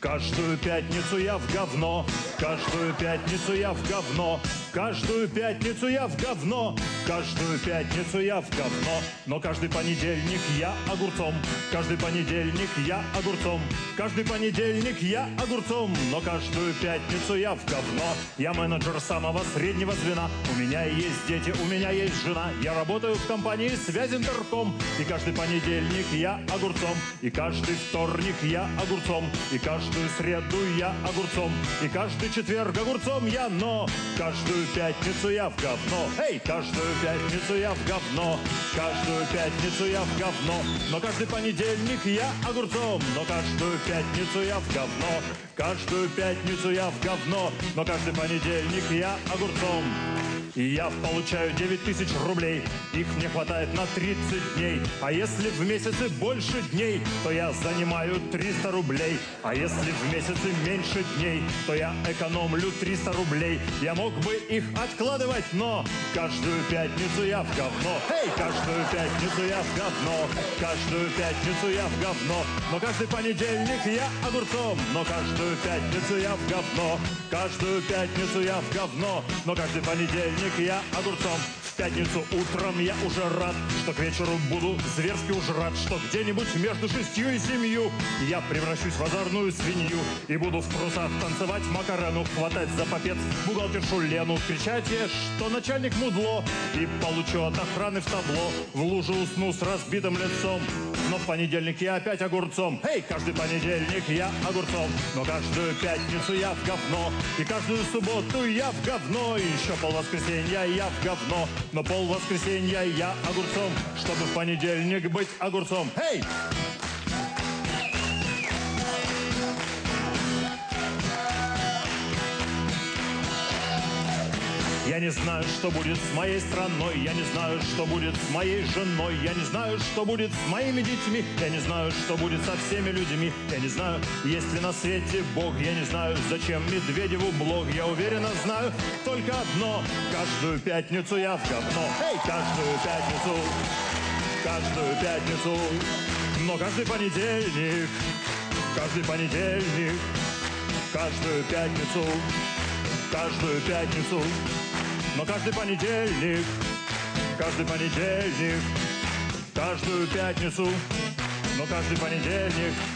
Каждую пятницу я в говно, каждую пятницу я в говно, каждую пятницу я в говно, каждую пятницу я в говно. Но каждый понедельник я огурцом, каждый понедельник я огурцом, каждый понедельник я огурцом. Но каждую пятницу я в говно. Я менеджер самого среднего звена, у меня есть дети, у меня есть жена. Я работаю в компании Связинтерком, и каждый понедельник я огурцом, и каждый вторник я огурцом, и каждую среду я огурцом, и каждый четверг огурцом я. Но каждую пятницу я в говно. Эй, каждую пятницу я в говно, каждую пятницу я в говно. Но каждый понедельник я огурцом, но каждую пятницу я в говно, каждую пятницу я в говно. Но каждый понедельник я огурцом. И я получаю 9000 рублей, их мне хватает на 30 дней. А если в месяце больше дней, то я занимаю 300 рублей. А если в месяце меньше дней, то я экономлю 300 рублей. Я мог бы их откладывать, но каждую пятницу я в говно. Эй, каждую пятницу я в говно, каждую пятницу я в говно. Но каждый понедельник я огурцом, но каждую пятницу я в говно, каждую пятницу я в говно. Но каждый понедельник я огурцом. В пятницу утром я уже рад, что к вечеру буду зверски уж рад, что где-нибудь между 6 и 7 я превращусь в озорную свинью и буду в трусах танцевать Макарену, хватать за попец бухгалтершу Лену, кричать ей, что начальник мудло, и получу от охраны в табло, в луже усну с разбитым лицом. Но в понедельник я опять огурцом. Эй, каждый понедельник я огурцом, но каждую пятницу я в говно, и каждую субботу я в говно, и еще полвоскресенья я в говно, но полвоскресенья я огурцом, чтобы в понедельник быть огурцом. Эй! Я не знаю, что будет с моей страной, я не знаю, что будет с моей женой, я не знаю, что будет с моими детьми, я не знаю, что будет со всеми людьми, я не знаю, есть ли на свете Бог, я не знаю, зачем Медведеву блог, я уверенно знаю только одно: каждую пятницу я в говно. Эй, каждую пятницу, но каждый понедельник, каждую пятницу, но каждый понедельник, каждую пятницу, но каждый понедельник.